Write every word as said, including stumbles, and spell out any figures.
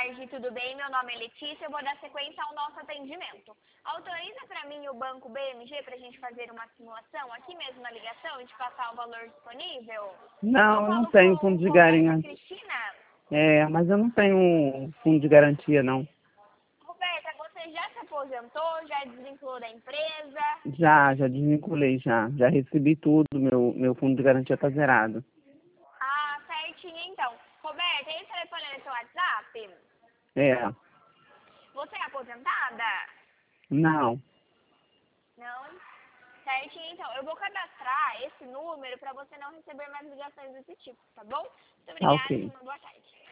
tarde, tudo bem? Meu nome é Letícia, eu vou dar sequência ao nosso atendimento. Autoriza para mim o banco B M G para a gente fazer uma simulação aqui mesmo na ligação e te passar o valor disponível? Não, Eu eu não falo tenho com, fundo de com essa garantia. Cristina. É, mas eu não tenho fundo de garantia, não. Roberta, você já se aposentou, já desvinculou da empresa? Já, já desvinculei, já. Já recebi tudo, meu, meu fundo de garantia tá zerado. Ah, certinho então. Roberta, esse telefone é seu WhatsApp? É, Você é aposentada? não. Não? Certinho, então. Eu vou cadastrar esse número para você não receber mais ligações desse tipo, tá bom? Muito Tá obrigada e ok. uma boa tarde.